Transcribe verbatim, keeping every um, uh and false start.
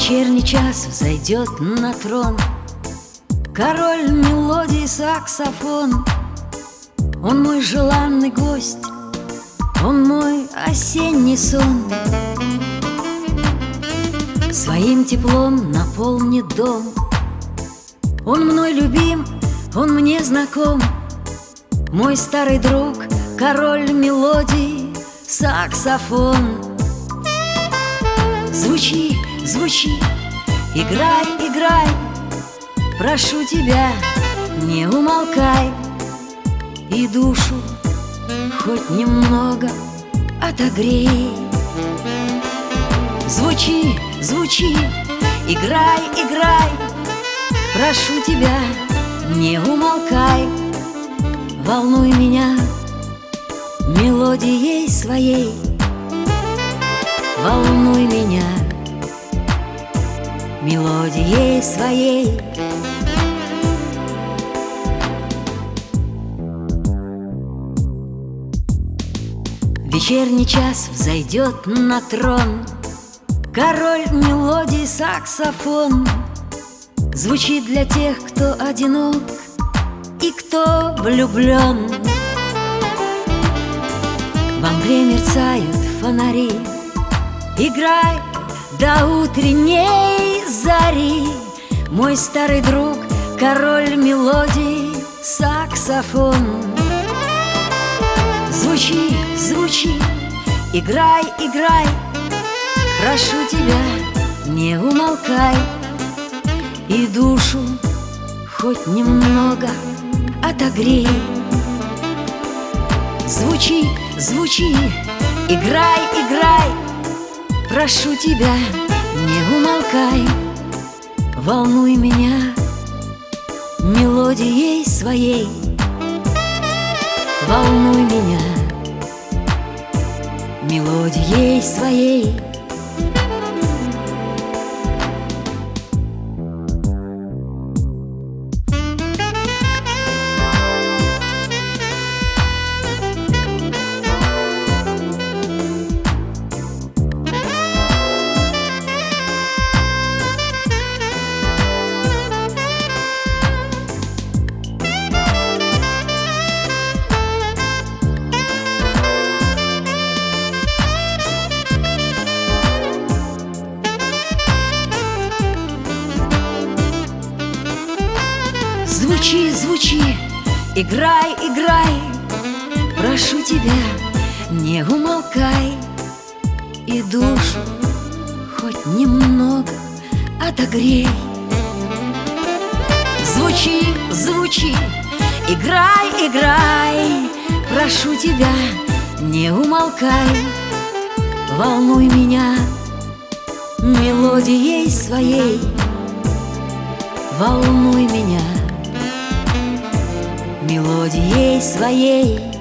вечерний час взойдет на трон король мелодий саксофон. Он мой желанный гость, он мой осенний сон. Своим теплом наполнит дом. Он мной любим, он мне знаком. Мой старый друг, король мелодий саксофон. Звучи, звучи, играй, играй, прошу тебя, не умолкай. И душу хоть немного отогрей. Звучи, звучи, играй, играй, прошу тебя, не умолкай. Волнуй меня мелодией своей, волнуй меня мелодией своей. Вечерний час взойдет на трон король мелодий саксофон. Звучит для тех, кто одинок и кто влюблен. В мгле мерцают фонари. Играй до утренней зари, мой старый друг, король мелодий саксофон. Звучи, звучи, играй, играй, прошу тебя, не умолкай. И душу хоть немного отогрей. Звучи, звучи, играй, играй, прошу тебя, не умолкай. Волнуй меня мелодией своей, волнуй меня мелодией своей. Звучи, звучи, играй, играй, прошу тебя, не умолкай. И душу хоть немного отогрей. Звучи, звучи, играй, играй, прошу тебя, не умолкай. Волнуй меня мелодией своей, волнуй меня мелодией своей.